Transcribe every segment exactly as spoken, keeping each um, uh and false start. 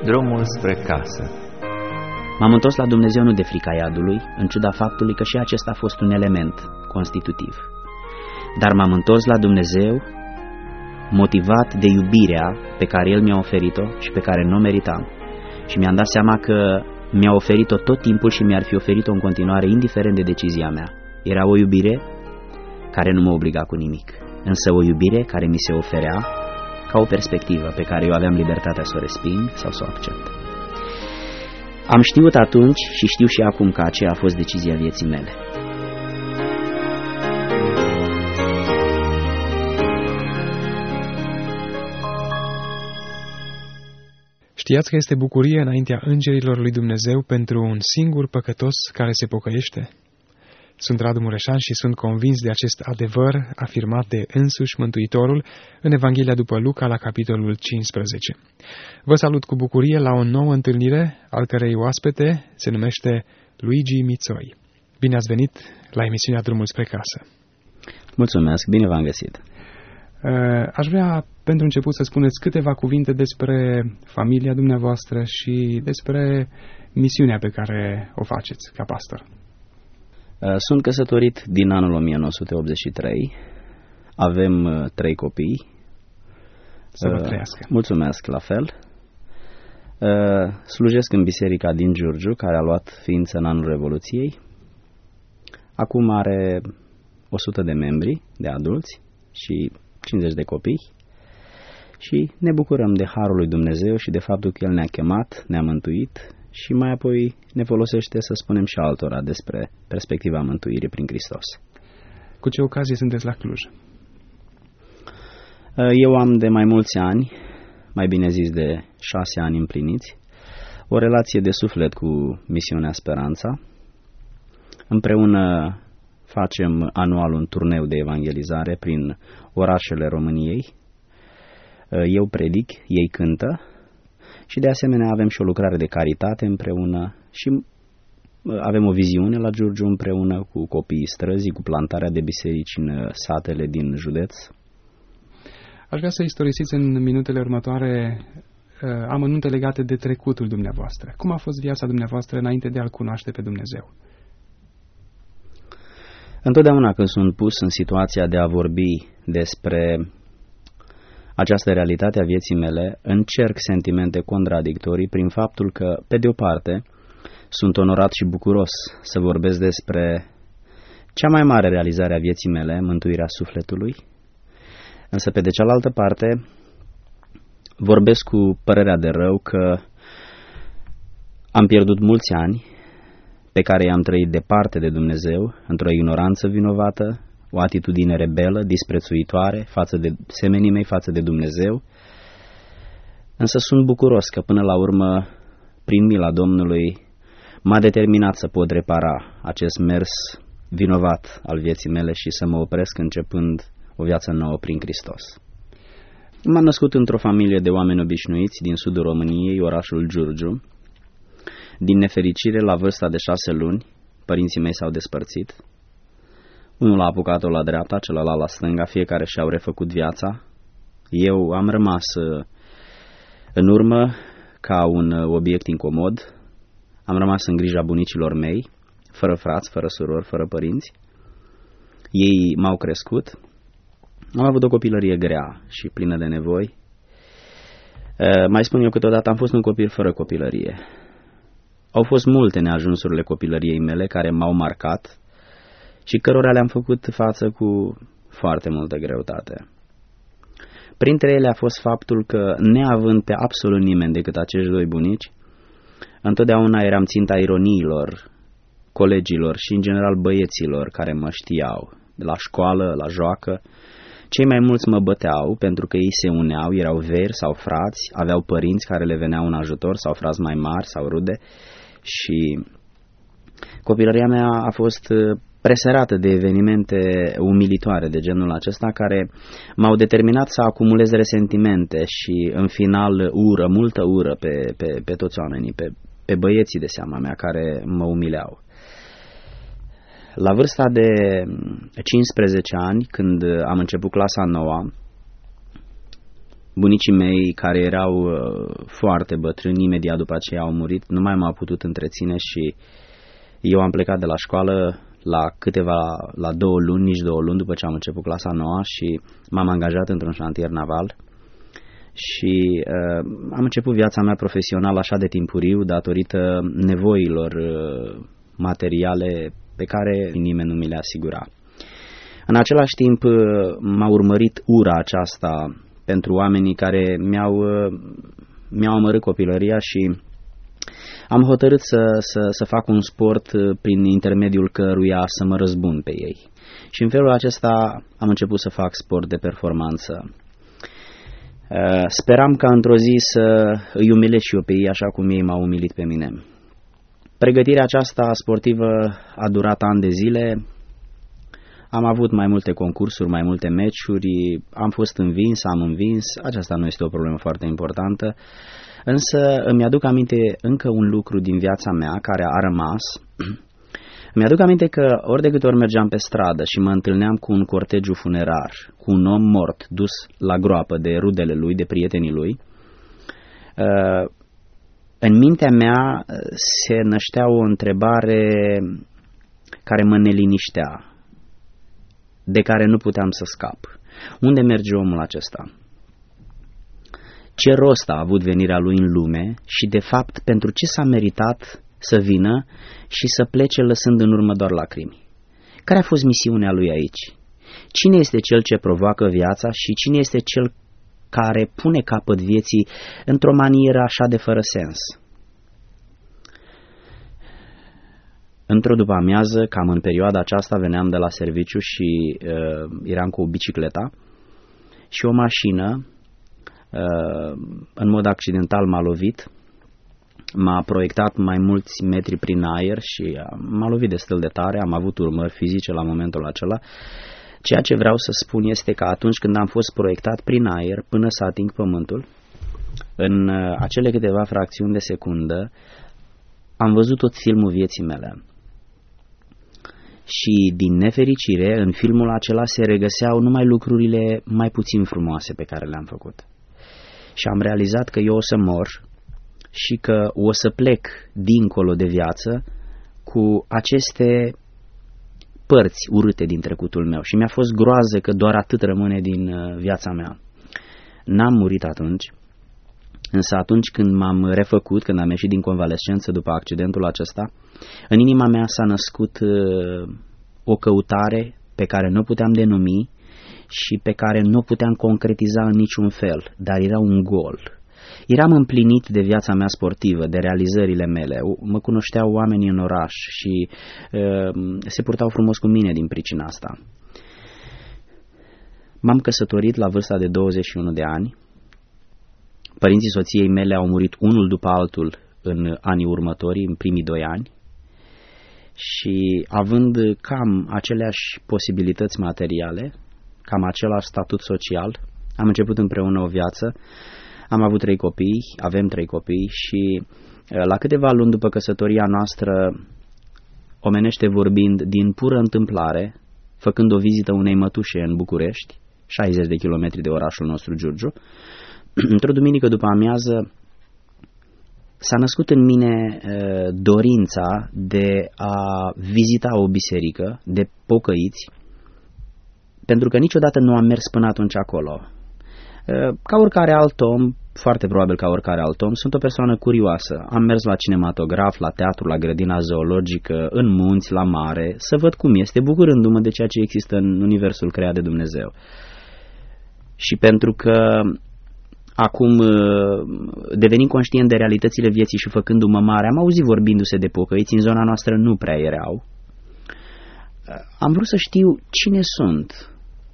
Drumul spre casă. M-am întors la Dumnezeu nu de frica iadului, în ciuda faptului că și acesta a fost un element constitutiv. Dar m-am întors la Dumnezeu motivat de iubirea pe care El mi-a oferit-o și pe care nu o meritam. Și mi-am dat seama că mi-a oferit-o tot timpul și mi-ar fi oferit-o în continuare, indiferent de decizia mea. Era o iubire care nu mă obliga cu nimic, însă o iubire care mi se oferea ca o perspectivă pe care eu aveam libertatea să o resping sau să o accept. Am știut atunci și știu și acum că aceea a fost decizia vieții mele. Știați că este bucurie înaintea îngerilor lui Dumnezeu pentru un singur păcătos care se pocăiește? Sunt Radu Mureșan și sunt convins de acest adevăr afirmat de însuși Mântuitorul în Evanghelia după Luca la capitolul cincisprezece. Vă salut cu bucurie la o nouă întâlnire, al cărei oaspete se numește Luigi Mițoi. Bine ați venit la emisiunea Drumul spre casă. Mulțumesc, bine v-am găsit. Aș vrea pentru început să spuneți câteva cuvinte despre familia dumneavoastră și despre misiunea pe care o faceți ca pastor. Sunt căsătorit din anul o mie nouă sute optzeci și trei, avem trei copii. Să vă trăiască. Mulțumesc, la fel. Slujesc în biserica din Giurgiu, care a luat ființă în anul Revoluției. Acum are o sută de membri, de adulți și cincizeci de copii. Și ne bucurăm de harul lui Dumnezeu și de faptul că El ne-a chemat, ne-a mântuit și mai apoi ne folosește să spunem și altora despre perspectiva mântuirii prin Hristos. Cu ce ocazie sunteți la Cluj? Eu am de mai mulți ani, mai bine zis de șase ani împliniți, o relație de suflet cu Misiunea Speranța. Împreună facem anual un turneu de evangelizare prin orașele României. Eu predic, ei cântă. Și de asemenea avem și o lucrare de caritate împreună și avem o viziune la Giurgiu împreună cu copiii străzii, cu plantarea de biserici în satele din județ. Aș vrea să istorisiți în minutele următoare amănunte legate de trecutul dumneavoastră. Cum a fost viața dumneavoastră înainte de a-L cunoaște pe Dumnezeu? Întotdeauna când sunt pus în situația de a vorbi despre această realitate a vieții mele, încerc sentimente contradictorii prin faptul că, pe de o parte, sunt onorat și bucuros să vorbesc despre cea mai mare realizare a vieții mele, mântuirea sufletului, însă, pe de cealaltă parte, vorbesc cu părerea de rău că am pierdut mulți ani pe care i-am trăit departe de Dumnezeu, într-o ignoranță vinovată, o atitudine rebelă, disprețuitoare față de semenii mei, față de Dumnezeu. Însă sunt bucuros că până la urmă, prin mila Domnului, m-a determinat să pot repara acest mers vinovat al vieții mele și să mă opresc începând o viață nouă prin Hristos. M-am născut într-o familie de oameni obișnuiți din sudul României, orașul Giurgiu. Din nefericire, la vârsta de șase luni, părinții mei s-au despărțit. Unul a apucat-o la dreapta, celălalt la stânga, fiecare și-au refăcut viața. Eu am rămas în urmă ca un obiect incomod. Am rămas în grija bunicilor mei, fără frați, fără surori, fără părinți. Ei m-au crescut. Am avut o copilărie grea și plină de nevoi. Mai spun eu câteodată, am fost un copil fără copilărie. Au fost multe neajunsurile copilăriei mele care m-au marcat și cărora le-am făcut față cu foarte multă greutate. Printre ele a fost faptul că, neavând pe absolut nimeni decât acești doi bunici, întotdeauna eram ținta ironiilor colegilor și, în general, băieților care mă știau, de la școală, la joacă. Cei mai mulți mă băteau pentru că ei se uneau, erau veri sau frați, aveau părinți care le veneau în ajutor sau frați mai mari sau rude și copilăria mea a fost presărată de evenimente umilitoare de genul acesta care m-au determinat să acumulez resentimente și în final ură, multă ură pe, pe, pe toți oamenii, pe, pe băieții de seama mea care mă umileau. La vârsta de cincisprezece ani, când am început clasa nouă, Bunicii mei, care erau uh, foarte bătrâni, imediat după aceea au murit, nu mai m-au putut întreține și eu am plecat de la școală la câteva, la două luni, nici două luni după ce am început clasa nouă și m-am angajat într-un șantier naval și uh, am început viața mea profesională așa de timpuriu datorită nevoilor uh, materiale pe care nimeni nu mi le asigura. În același timp uh, m-a urmărit ura aceasta pentru oamenii care mi-au, uh, mi-au amărât copilăria și am hotărât să, să, să fac un sport prin intermediul căruia să mă răzbun pe ei. Și în felul acesta am început să fac sport de performanță. Speram ca într-o zi să îi umilesc și eu pe ei așa cum ei m-au umilit pe mine. Pregătirea aceasta sportivă a durat ani de zile. Am avut mai multe concursuri, mai multe meciuri, am fost învins, am învins, aceasta nu este o problemă foarte importantă. Însă îmi aduc aminte încă un lucru din viața mea care a rămas. Îmi aduc aminte că ori de câte ori mergeam pe stradă și mă întâlneam cu un cortegiu funerar, cu un om mort dus la groapă de rudele lui, de prietenii lui, în mintea mea se năștea o întrebare care mă neliniștea, de care nu puteam să scap. Unde merge omul acesta? Ce rost a avut venirea lui în lume și, de fapt, pentru ce s-a meritat să vină și să plece lăsând în urmă doar lacrimi? Care a fost misiunea lui aici? Cine este cel ce provoacă viața și cine este cel care pune capăt vieții într-o manieră așa de fără sens? Într-o după-amiază, cam în perioada aceasta, veneam de la serviciu și uh, eram cu o bicicleta și o mașină în mod accidental m-a lovit, m-a proiectat mai mulți metri prin aer și m-a lovit destul de tare, am avut urmări fizice la momentul acela. Ceea ce vreau să spun este că atunci când am fost proiectat prin aer până să ating pământul, în acele câteva fracțiuni de secundă am văzut tot filmul vieții mele. Și din nefericire, în filmul acela se regăseau numai lucrurile mai puțin frumoase pe care le-am făcut. Și am realizat că eu o să mor și că o să plec dincolo de viață cu aceste părți urâte din trecutul meu. Și mi-a fost groază că doar atât rămâne din viața mea. N-am murit atunci, însă atunci când m-am refăcut, când am ieșit din convalescență după accidentul acesta, în inima mea s-a născut o căutare pe care nu puteam denumi și pe care nu puteam concretiza în niciun fel, dar era un gol. Eram împlinit de viața mea sportivă, de realizările mele, mă cunoșteau oamenii în oraș și uh, se purtau frumos cu mine din pricina asta. M-am căsătorit la vârsta de douăzeci și unu de ani, părinții soției mele au murit unul după altul în anii următori, în primii doi ani, și având cam aceleași posibilități materiale, cam același statut social, am început împreună o viață, am avut trei copii, avem trei copii și la câteva luni după căsătoria noastră, omenește vorbind, din pură întâmplare, făcând o vizită unei mătușe în București, șaizeci de kilometri de orașul nostru Giurgiu, într-o duminică după amiază s-a născut în mine uh, dorința de a vizita o biserică de pocăiți, pentru că niciodată nu am mers până atunci acolo. Uh, ca oricare alt om, foarte probabil ca oricare alt om, sunt o persoană curioasă. Am mers la cinematograf, la teatru, la grădina zoologică, în munți, la mare, să văd cum este, bucurându-mă de ceea ce există în universul creat de Dumnezeu. Și pentru că acum, devenind conștient de realitățile vieții și făcându-mă mare, am auzit vorbindu-se de pocăiți, în zona noastră nu prea erau. Am vrut să știu cine sunt,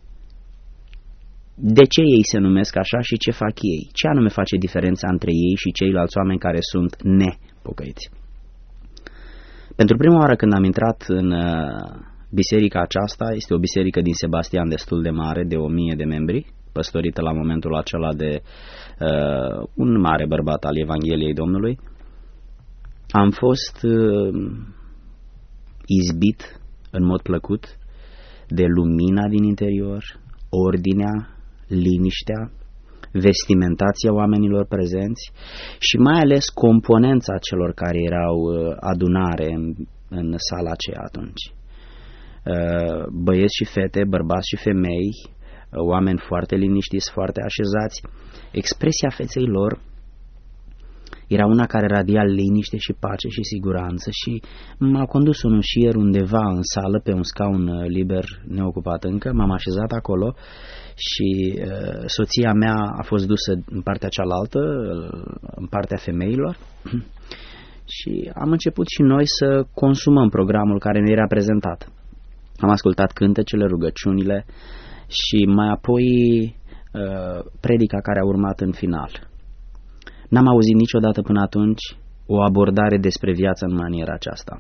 de ce ei se numesc așa și ce fac ei, ce anume face diferența între ei și ceilalți oameni care sunt nepocăiți. Pentru prima oară când am intrat în biserica aceasta, este o biserică din Sebastian destul de mare, de o mie de membri, păstorită la momentul acela de uh, un mare bărbat al Evangheliei Domnului, am fost uh, izbit în mod plăcut de lumina din interior, ordinea, liniștea vestimentația oamenilor prezenți și mai ales componența celor care erau adunare în, în sala aceea atunci. Băieți și fete, bărbați și femei, oameni foarte liniștiți, foarte așezați. Expresia feței lor era una care radia liniște și pace și siguranță și m-a condus un ușier undeva în sală pe un scaun liber neocupat încă, m-am așezat acolo și uh, soția mea a fost dusă în partea cealaltă, în partea femeilor și am început și noi să consumăm programul care ne era prezentat. Am ascultat cântecele, rugăciunile și mai apoi uh, predica care a urmat în final. N-am auzit niciodată până atunci o abordare despre viață în maniera aceasta.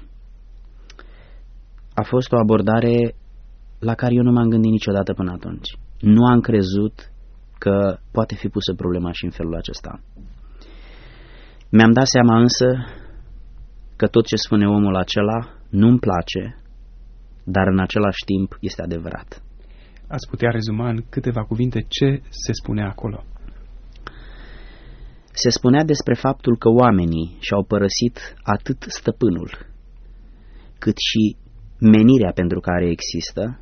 A fost o abordare la care eu nu m-am gândit niciodată până atunci. Nu am crezut că poate fi pusă problema și în felul acesta. Mi-am dat seama însă că tot ce spune omul acela nu-mi place, dar în același timp este adevărat. Ați putea rezuma în câteva cuvinte ce se spune acolo? Se spunea despre faptul că oamenii și-au părăsit atât stăpânul, cât și menirea pentru care există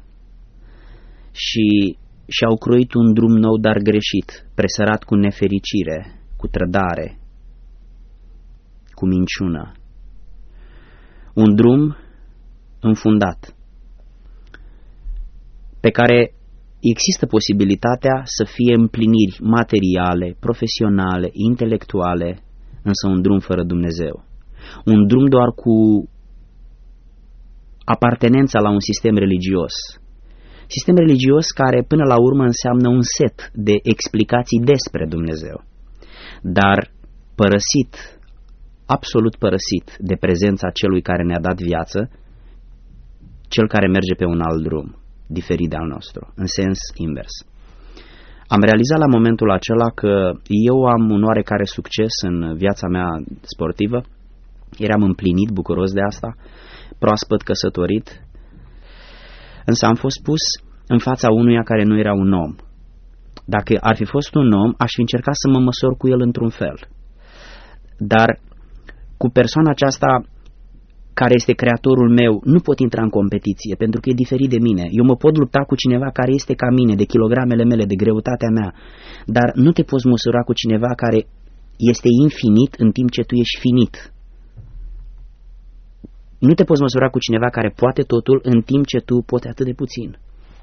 și și-au croit un drum nou, dar greșit, presărat cu nefericire, cu trădare, cu minciună. Un drum înfundat, pe care există posibilitatea să fie împliniri materiale, profesionale, intelectuale, însă un drum fără Dumnezeu. Un drum doar cu apartenența la un sistem religios. Sistem religios care până la urmă înseamnă un set de explicații despre Dumnezeu, dar părăsit, absolut părăsit de prezența celui care ne-a dat viață, cel care merge pe un alt drum, diferit de al nostru, în sens invers. Am realizat la momentul acela că eu am un oarecare succes în viața mea sportivă, eram împlinit, bucuros de asta, proaspăt căsătorit, însă am fost pus în fața unuia care nu era un om. Dacă ar fi fost un om, aș fi încercat să mă măsor cu el într-un fel. Dar cu persoana aceasta care este creatorul meu, nu pot intra în competiție, pentru că e diferit de mine. Eu mă pot lupta cu cineva care este ca mine, de kilogramele mele, de greutatea mea, dar nu te poți măsura cu cineva care este infinit în timp ce tu ești finit. Nu te poți măsura cu cineva care poate totul în timp ce tu poți atât de puțin.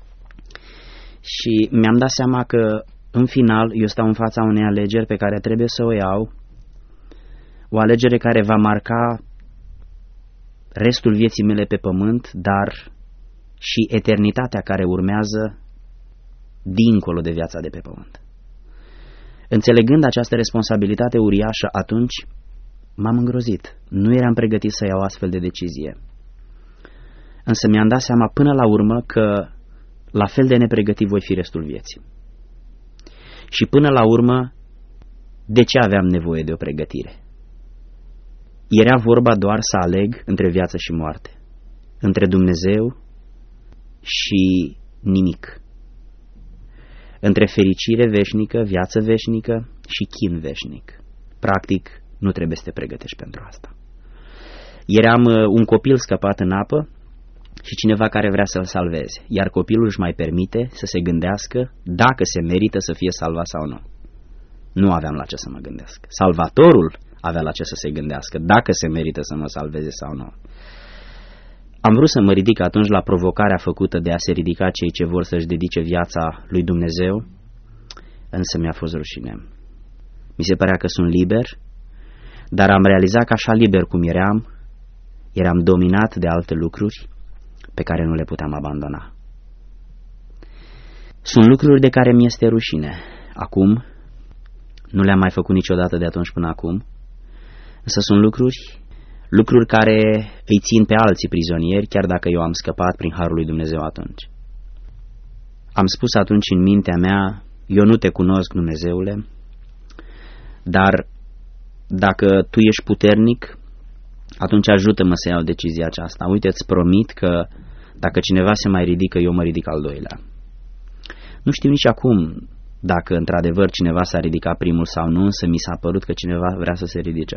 Și mi-am dat seama că, în final, eu stau în fața unei alegeri pe care trebuie să o iau, o alegere care va marca restul vieții mele pe pământ, dar și eternitatea care urmează dincolo de viața de pe pământ. Înțelegând această responsabilitate uriașă atunci, m-am îngrozit. Nu eram pregătit să iau astfel de decizie. Însă mi-am dat seama până la urmă că la fel de nepregătit voi fi restul vieții. Și până la urmă, de ce aveam nevoie de o pregătire? Era vorba doar să aleg între viață și moarte, între Dumnezeu și nimic, între fericire veșnică, viață veșnică și chin veșnic. Practic, nu trebuie să te pregătești pentru asta. Eram un copil scăpat în apă și cineva care vrea să-l salveze, iar copilul își mai permite să se gândească dacă se merită să fie salvat sau nu. Nu aveam la ce să mă gândesc. Salvatorul avea la ce să se gândească, dacă se merită să mă salveze sau nu. Am vrut să mă ridic atunci la provocarea făcută de a se ridica cei ce vor să-și dedice viața lui Dumnezeu, însă mi-a fost rușine. Mi se părea că sunt liber, dar am realizat că așa liber cum eram, eram dominat de alte lucruri pe care nu le puteam abandona. Sunt lucruri de care mi este rușine. Acum, nu le-am mai făcut niciodată de atunci până acum, însă sunt lucruri, lucruri care îi țin pe alții prizonieri, chiar dacă eu am scăpat prin harul lui Dumnezeu atunci. Am spus atunci în mintea mea, eu nu te cunosc, Dumnezeule, dar dacă tu ești puternic, atunci ajută-mă să iau decizia aceasta. Uite, îți promit că dacă cineva se mai ridică, eu mă ridic al doilea. Nu știu nici acum dacă într-adevăr cineva s-a ridicat primul sau nu, însă mi s-a părut că cineva vrea să se ridice.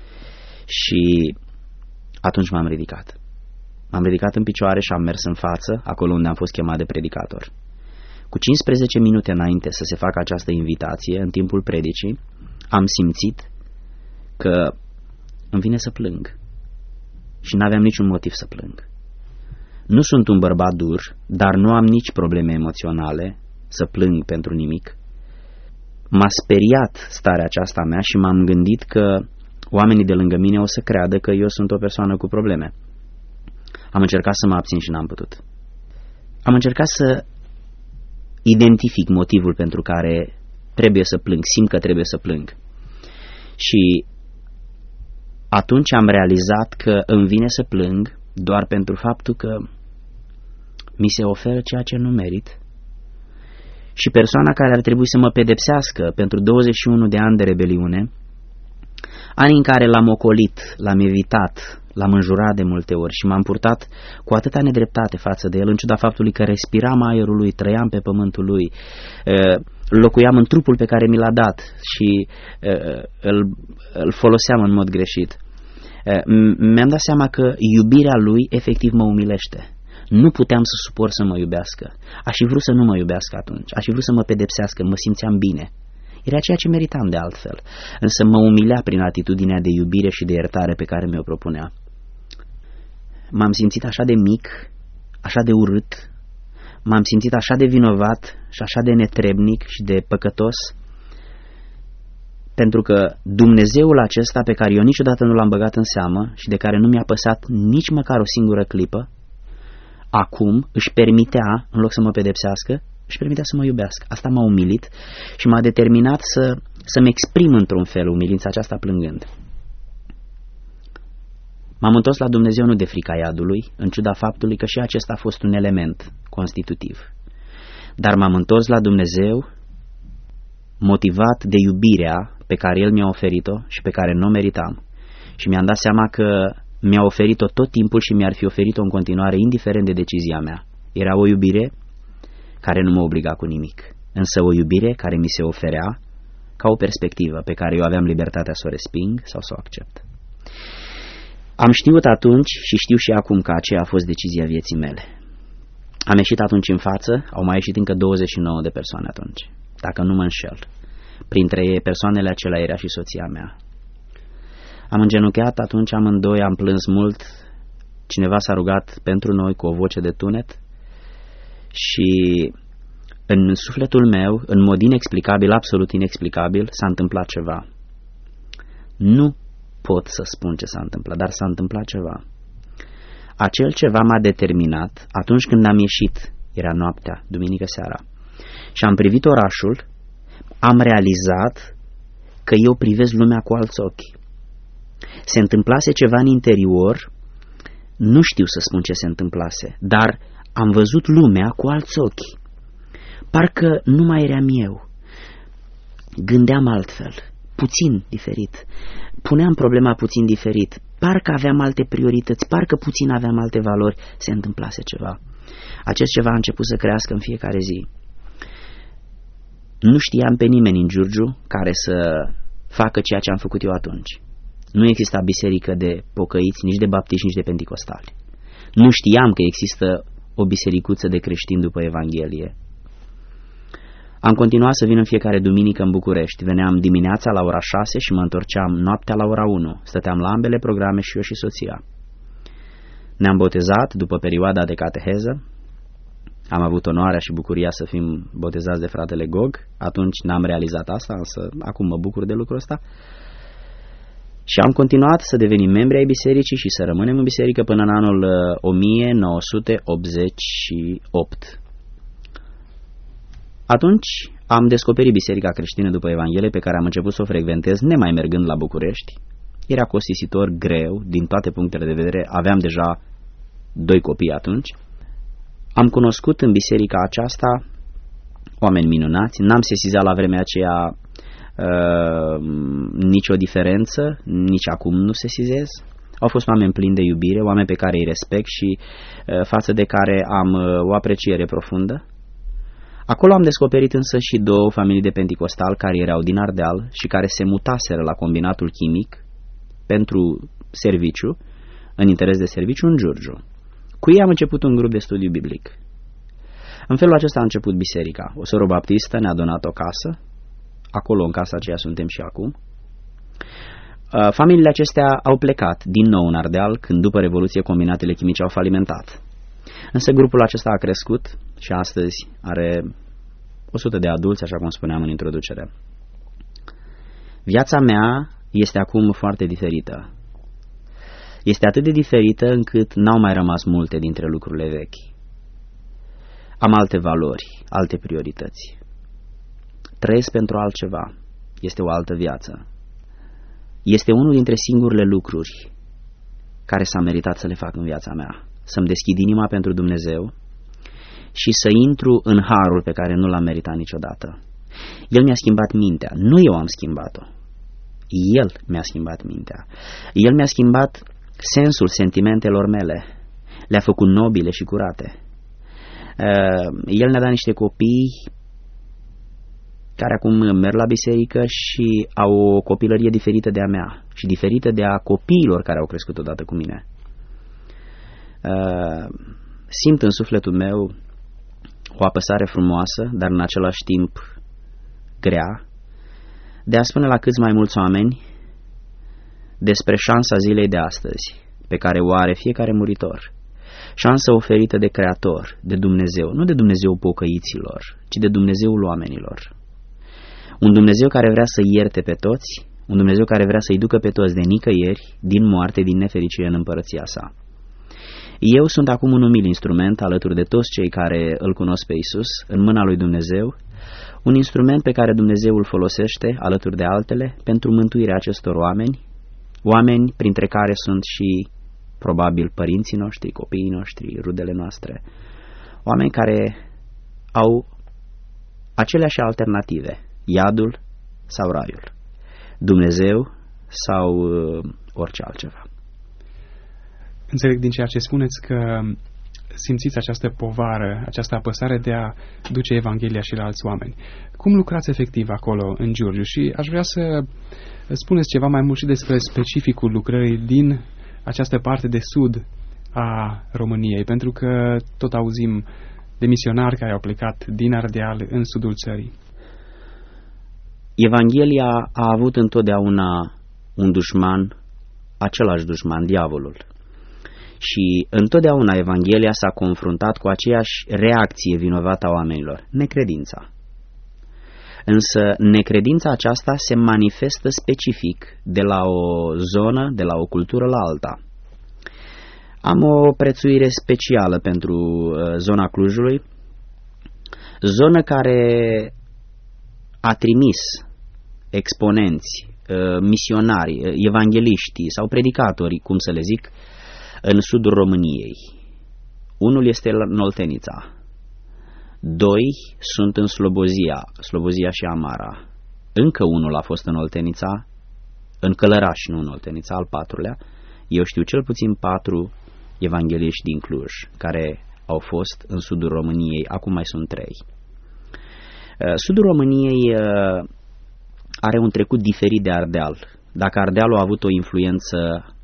Și atunci m-am ridicat. M-am ridicat în picioare și am mers în față, acolo unde am fost chemat de predicator. Cu cincisprezece minute înainte să se facă această invitație, în timpul predicii, am simțit că îmi vine să plâng. Și n-aveam niciun motiv să plâng. Nu sunt un bărbat dur, dar nu am nici probleme emoționale să plâng pentru nimic. M-a speriat starea aceasta mea și m-am gândit că oamenii de lângă mine o să creadă că eu sunt o persoană cu probleme. Am încercat să mă abțin și n-am putut. Am încercat să identific motivul pentru care trebuie să plâng, simt că trebuie să plâng. Și atunci am realizat că îmi vine să plâng doar pentru faptul că mi se oferă ceea ce nu merit. Și persoana care ar trebui să mă pedepsească pentru douăzeci și unu de ani de rebeliune, ani în care l-am ocolit, l-am evitat, l-am înjurat de multe ori și m-am purtat cu atâta nedreptate față de el, în ciuda faptului că respiram aerul lui, trăiam pe pământul lui, locuiam în trupul pe care mi l-a dat și îl, îl foloseam în mod greșit. Mi-am dat seama că iubirea lui efectiv mă umilește. Nu puteam să suport să mă iubească. Aș fi vrut să nu mă iubească atunci. Aș fi vrut să mă pedepsească, mă simțeam bine. Era ceea ce meritam de altfel. Însă mă umilea prin atitudinea de iubire și de iertare pe care mi-o propunea. M-am simțit așa de mic, așa de urât, m-am simțit așa de vinovat și așa de netrebnic și de păcătos, pentru că Dumnezeul acesta pe care eu niciodată nu l-am băgat în seamă și de care nu mi-a păsat nici măcar o singură clipă, acum își permitea, în loc să mă pedepsească, își permitea să mă iubească. Asta m-a umilit și m-a determinat să, să-mi exprim într-un fel umilința aceasta plângând. M-am întors la Dumnezeu nu de frica iadului, în ciuda faptului că și acesta a fost un element constitutiv. Dar m-am întors la Dumnezeu motivat de iubirea pe care El mi-a oferit-o și pe care nu o meritam. Și mi-am dat seama că mi-a oferit-o tot timpul și mi-ar fi oferit-o în continuare, indiferent de decizia mea. Era o iubire care nu mă obliga cu nimic, însă o iubire care mi se oferea ca o perspectivă pe care eu aveam libertatea să o resping sau să o accept. Am știut atunci și știu și acum că aceea a fost decizia vieții mele. Am ieșit atunci în față, au mai ieșit încă douăzeci și nouă de persoane atunci, dacă nu mă înșel. Printre ei persoanele acelea era și soția mea. Am îngenunchiat atunci amândoi, am plâns mult, cineva s-a rugat pentru noi cu o voce de tunet și în sufletul meu, în mod inexplicabil, absolut inexplicabil, s-a întâmplat ceva. Nu pot să spun ce s-a întâmplat, dar s-a întâmplat ceva. Acel ceva m-a determinat atunci când am ieșit, era noaptea, duminică seara, și am privit orașul, am realizat că eu privesc lumea cu alți ochi. Se întâmplase ceva în interior, nu știu să spun ce se întâmplase, dar am văzut lumea cu alți ochi. Parcă nu mai eram eu. Gândeam altfel, puțin diferit. Puneam problema puțin diferit. Parcă aveam alte priorități, parcă puțin aveam alte valori. Se întâmplase ceva. Acest ceva a început să crească în fiecare zi. Nu știam pe nimeni în Giurgiu care să facă ceea ce am făcut eu atunci. Nu exista biserică de pocăiți, nici de baptiști, nici de penticostali. Nu știam că există o bisericuță de creștini după Evanghelie. Am continuat să vin în fiecare duminică în București. Veneam dimineața la ora șase și mă întorceam noaptea la ora unu. Stăteam la ambele programe și eu și soția. Ne-am botezat după perioada de cateheză. Am avut onoarea și bucuria să fim botezați de fratele Gog. Atunci n-am realizat asta, însă acum mă bucur de lucrul ăsta. Și am continuat să devenim membri ai bisericii și să rămânem în biserică până în anul o mie nouă sute optzeci și opt. Atunci am descoperit Biserica Creștină după Evanghelie, pe care am început să o frecventez nemai mergând la București. Era costisitor, greu, din toate punctele de vedere. Aveam deja doi copii atunci. Am cunoscut în biserica aceasta oameni minunați. N-am sesizat la vremea aceea uh, nicio diferență, nici acum nu sesizez. Au fost oameni plini de iubire, oameni pe care îi respect și uh, față de care am uh, o apreciere profundă. Acolo am descoperit însă și două familii de penticostal care erau din Ardeal și care se mutaseră la combinatul chimic pentru serviciu, în interes de serviciu, în Giurgiu. Cu ei am început un grup de studiu biblic. În felul acesta a început biserica. O soră baptistă ne-a donat o casă, acolo în casa aceea suntem și acum. Familiile acestea au plecat din nou în Ardeal când după Revoluție combinatele chimice au falimentat. Însă grupul acesta a crescut și astăzi are o sută de adulți, așa cum spuneam în introducere. Viața mea este acum foarte diferită. Este atât de diferită încât n-au mai rămas multe dintre lucrurile vechi. Am alte valori, alte priorități. Trăiesc pentru altceva. Este o altă viață. Este unul dintre singurele lucruri care s-a meritat să le fac în viața mea. Să-mi deschid inima pentru Dumnezeu și să intru în harul pe care nu l-am meritat niciodată. El mi-a schimbat mintea. Nu eu am schimbat-o. El mi-a schimbat mintea. El mi-a schimbat sensul sentimentelor mele. Le-a făcut nobile și curate. El ne-a dat niște copii care acum merg la biserică și au o copilărie diferită de a mea și diferită de a copiilor care au crescut odată cu mine. Simt în sufletul meu o apăsare frumoasă, dar în același timp grea, de a spune la câți mai mulți oameni despre șansa zilei de astăzi, pe care o are fiecare muritor. Șansă oferită de Creator, de Dumnezeu, nu de Dumnezeu pocăiților, ci de Dumnezeul oamenilor. Un Dumnezeu care vrea să ierte pe toți, un Dumnezeu care vrea să-i ducă pe toți de nicăieri, din moarte, din nefericire în împărăția sa. Eu sunt acum un umil instrument alături de toți cei care îl cunosc pe Iisus, în mâna lui Dumnezeu, un instrument pe care Dumnezeu îl folosește, alături de altele, pentru mântuirea acestor oameni, oameni printre care sunt și, probabil, părinții noștri, copiii noștri, rudele noastre, oameni care au aceleași alternative, iadul sau raiul, Dumnezeu sau uh, orice altceva. Înțeleg din ceea ce spuneți că simțiți această povară, această apăsare de a duce Evanghelia și la alți oameni. Cum lucrați efectiv acolo în Giurgiu? Și aș vrea să spuneți ceva mai mult și despre specificul lucrării din această parte de sud a României, pentru că tot auzim de misionari care au plecat din Ardeal în sudul țării. Evanghelia a avut întotdeauna un dușman, același dușman, diavolul. Și întotdeauna Evanghelia s-a confruntat cu aceeași reacție vinovată a oamenilor, necredința. Însă necredința aceasta se manifestă specific de la o zonă, de la o cultură la alta. Am o prețuire specială pentru zona Clujului, zonă care a trimis exponenți, misionari, evangeliști sau predicatori, cum să le zic, în sudul României. Unul este în Oltenița, doi sunt în Slobozia, Slobozia și Amara. Încă unul a fost în Oltenița, în Călăraș, nu în Oltenița, al patrulea. Eu știu cel puțin patru evangeliști din Cluj, care au fost în sudul României, acum mai sunt trei. Sudul României are un trecut diferit de Ardeal. Dacă Ardealul a avut o influență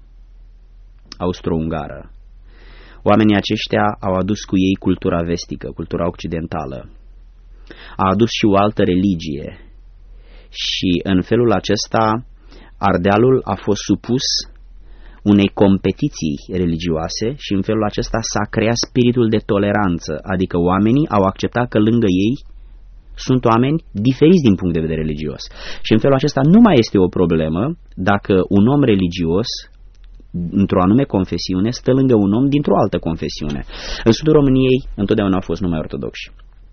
austro-ungară, oamenii aceștia au adus cu ei cultura vestică, cultura occidentală. A adus și o altă religie și în felul acesta Ardealul a fost supus unei competiții religioase și în felul acesta s-a creat spiritul de toleranță, adică oamenii au acceptat că lângă ei sunt oameni diferiți din punct de vedere religios. Și în felul acesta nu mai este o problemă dacă un om religios într-o anume confesiune stă lângă un om dintr-o altă confesiune. În sudul României întotdeauna au fost numai ortodoxi.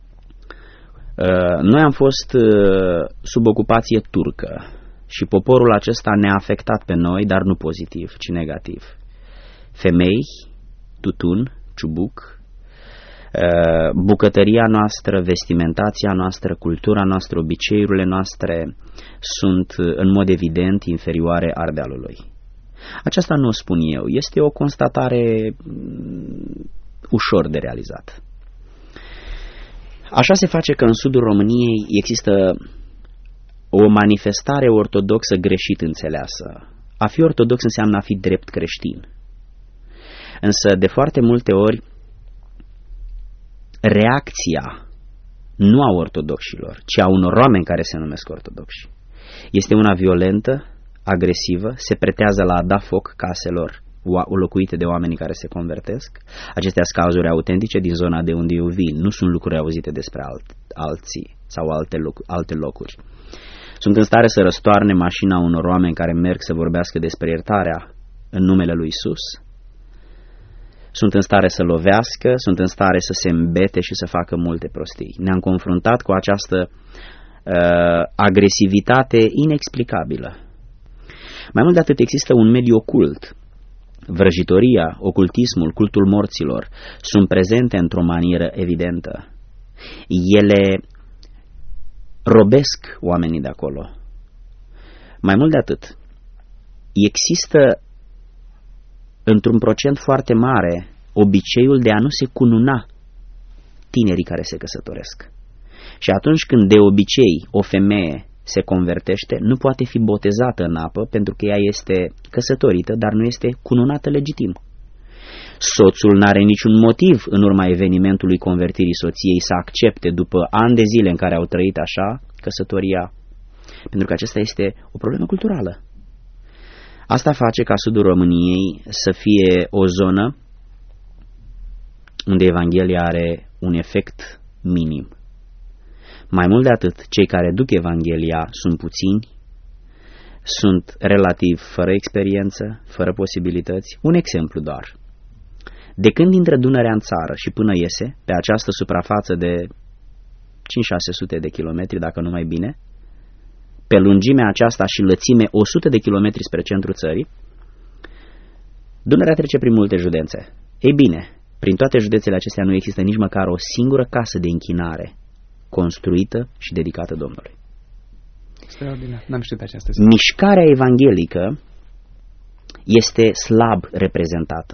Noi am fost sub ocupație turcă și poporul acesta ne-a afectat pe noi, dar nu pozitiv, ci negativ. Femei, tutun, ciubuc, bucătăria noastră, vestimentația noastră, cultura noastră, obiceiurile noastre sunt în mod evident inferioare Ardealului. Aceasta nu o spun eu, este o constatare ușor de realizat. Așa se face că în sudul României există o manifestare ortodoxă greșit înțeleasă. A fi ortodox înseamnă a fi drept creștin. Însă, de foarte multe ori, reacția nu a ortodoxilor, ci a unor oameni care se numesc ortodoxi, este una violentă, agresivă, se pretează la a da foc caselor locuite de oamenii care se convertesc. Acestea sunt cazuri autentice din zona de unde eu vin, nu sunt lucruri auzite despre alt, alții sau alte, loc, alte locuri. Sunt în stare să răstoarne mașina unor oameni care merg să vorbească despre iertarea în numele lui Isus. Sunt în stare să lovească, sunt în stare să se îmbete și să facă multe prostii. Ne-am confruntat cu această uh, agresivitate inexplicabilă. Mai mult de atât, există un mediu ocult. Vrăjitoria, ocultismul, cultul morților sunt prezente într-o manieră evidentă. Ele robesc oamenii de acolo. Mai mult de atât, există într-un procent foarte mare obiceiul de a nu se cununa tinerii care se căsătoresc. Și atunci când de obicei o femeie se convertește, nu poate fi botezată în apă pentru că ea este căsătorită, dar nu este cununată legitim. Soțul n-are niciun motiv în urma evenimentului convertirii soției să accepte după ani de zile în care au trăit așa căsătoria, pentru că acesta este o problemă culturală. Asta face ca sudul României să fie o zonă unde Evanghelia are un efect minim. Mai mult de atât, cei care duc Evanghelia sunt puțini, sunt relativ fără experiență, fără posibilități. Un exemplu doar. De când intră Dunărea în țară și până iese, pe această suprafață de cinci șase sute de kilometri, dacă nu mai bine, pe lungimea aceasta și lățime o sută de kilometri spre centrul țării, Dunărea trece prin multe județe. Ei bine, prin toate județele acestea nu există nici măcar o singură casă de închinare construită și dedicată Domnului. Extraordinar, n-am știut această zi. Mișcarea evanghelică este slab reprezentată.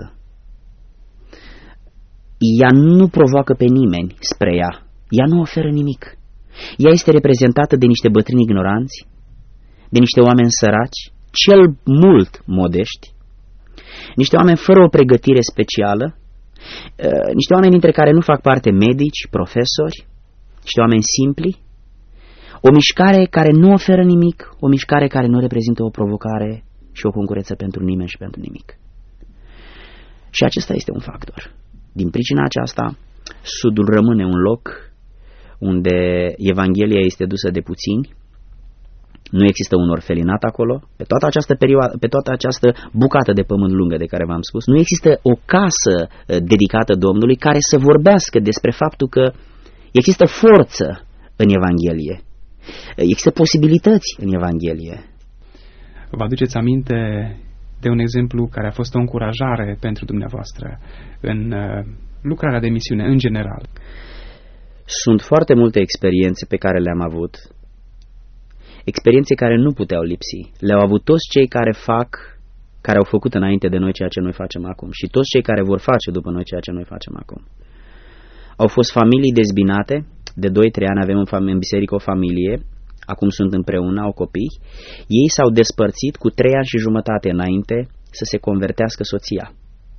Ea nu provoacă pe nimeni spre ea. Ea nu oferă nimic. Ea este reprezentată de niște bătrâni ignoranți, de niște oameni săraci, cel mult modești, niște oameni fără o pregătire specială, niște oameni dintre care nu fac parte medici, profesori, niște oameni simpli, o mișcare care nu oferă nimic, o mișcare care nu reprezintă o provocare și o concurență pentru nimeni și pentru nimic. Și acesta este un factor. Din pricina aceasta, Sudul rămâne un loc unde Evanghelia este dusă de puțini, nu există un orfelinat acolo, pe toată această perioadă, pe toată această bucată de pământ lungă de care v-am spus, nu există o casă dedicată Domnului care să vorbească despre faptul că există forță în Evanghelie, există posibilități în Evanghelie. Vă aduceți aminte de un exemplu care a fost o încurajare pentru dumneavoastră în lucrarea de misiune în general? Sunt foarte multe experiențe pe care le-am avut, experiențe care nu puteau lipsi. Le-au avut toți cei care fac, care au făcut înainte de noi ceea ce noi facem acum și toți cei care vor face după noi ceea ce noi facem acum. Au fost familii dezbinate, de doi trei ani avem în, în biserică o familie, acum sunt împreună, au copii, ei s-au despărțit cu trei ani și jumătate înainte să se convertească soția.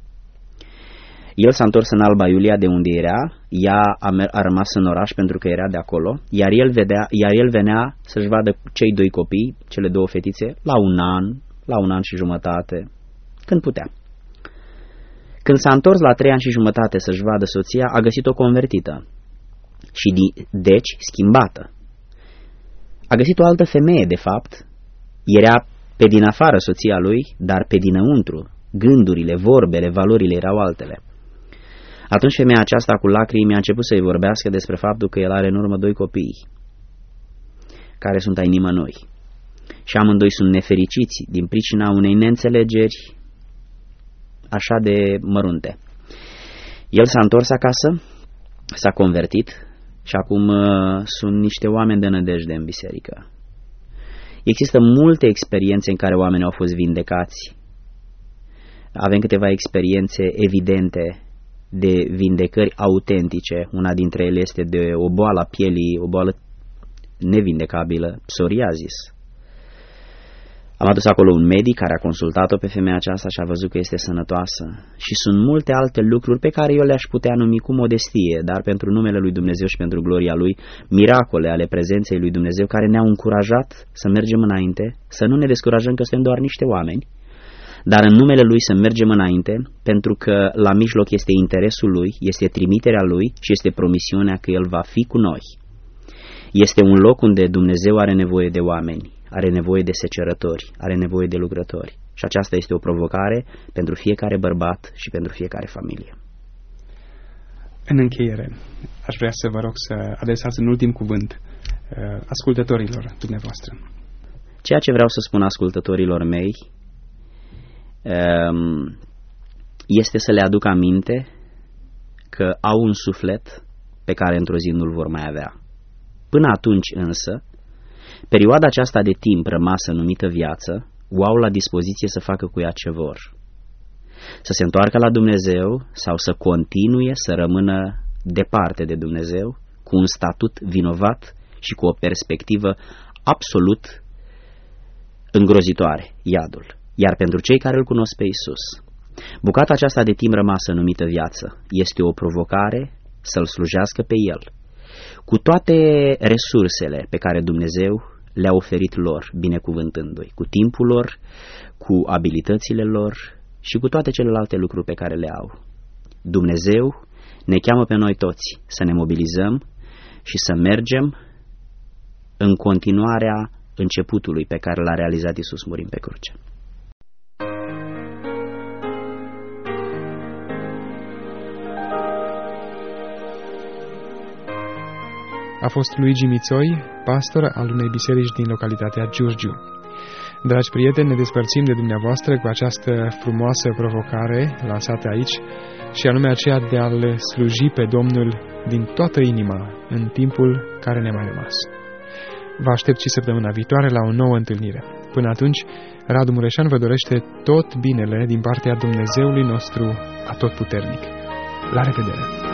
El s-a întors în Alba Iulia de unde era, ea a, a rămas în oraș pentru că era de acolo, iar el, vedea, iar el venea să-și vadă cei doi copii, cele două fetițe, la un an, la un an și jumătate, când putea. Când s-a întors la trei ani și jumătate să-și vadă soția, a găsit-o convertită și deci schimbată. A găsit o altă femeie, de fapt, era pe din afară soția lui, dar pe dinăuntru, gândurile, vorbele, valorile erau altele. Atunci femeia aceasta cu lacrimi a început să-i vorbească despre faptul că el are în urmă doi copii care sunt ai nimănui și amândoi sunt nefericiți din pricina unei neînțelegeri așa de mărunte. El s-a întors acasă, s-a convertit și acum uh, sunt niște oameni de nădejde în biserică. Există multe experiențe în care oamenii au fost vindecați. Avem câteva experiențe evidente de vindecări autentice. Una dintre ele este de o boală a pielii, o boală nevindecabilă, psoriazis. Am adus acolo un medic care a consultat-o pe femeia aceasta și a văzut că este sănătoasă. Și sunt multe alte lucruri pe care eu le-aș putea numi cu modestie, dar pentru numele lui Dumnezeu și pentru gloria lui, miracole ale prezenței lui Dumnezeu care ne-au încurajat să mergem înainte, să nu ne descurajăm că suntem doar niște oameni, dar în numele lui să mergem înainte, pentru că la mijloc este interesul lui, este trimiterea lui și este promisiunea că el va fi cu noi. Este un loc unde Dumnezeu are nevoie de oameni, are nevoie de secerători, are nevoie de lucrători. Și aceasta este o provocare pentru fiecare bărbat și pentru fiecare familie. În încheiere, aș vrea să vă rog să adresați un ultim cuvânt ascultătorilor dumneavoastră. Ceea ce vreau să spun ascultătorilor mei este să le aduc aminte că au un suflet pe care într-o zi nu-l vor mai avea. Până atunci însă, perioada aceasta de timp rămasă numită viață, o au la dispoziție să facă cu ea ce vor. Să se întoarcă la Dumnezeu sau să continue să rămână departe de Dumnezeu, cu un statut vinovat și cu o perspectivă absolut îngrozitoare, iadul. Iar pentru cei care îl cunosc pe Iisus, bucata aceasta de timp rămasă numită viață este o provocare să-L slujească pe El, cu toate resursele pe care Dumnezeu le-a oferit lor, binecuvântându-i, cu timpul lor, cu abilitățile lor și cu toate celelalte lucruri pe care le au. Dumnezeu ne cheamă pe noi toți să ne mobilizăm și să mergem în continuarea începutului pe care l-a realizat Iisus murind pe cruce. A fost Luigi Mițoi, pastor al unei biserici din localitatea Giurgiu. Dragi prieteni, ne despărțim de dumneavoastră cu această frumoasă provocare lansată aici, și anume aceea de a-L sluji pe Domnul din toată inima în timpul care ne-a mai rămas. Vă aștept și săptămâna viitoare la o nouă întâlnire. Până atunci, Radu Mureșan vă dorește tot binele din partea Dumnezeului nostru atotputernic. La revedere!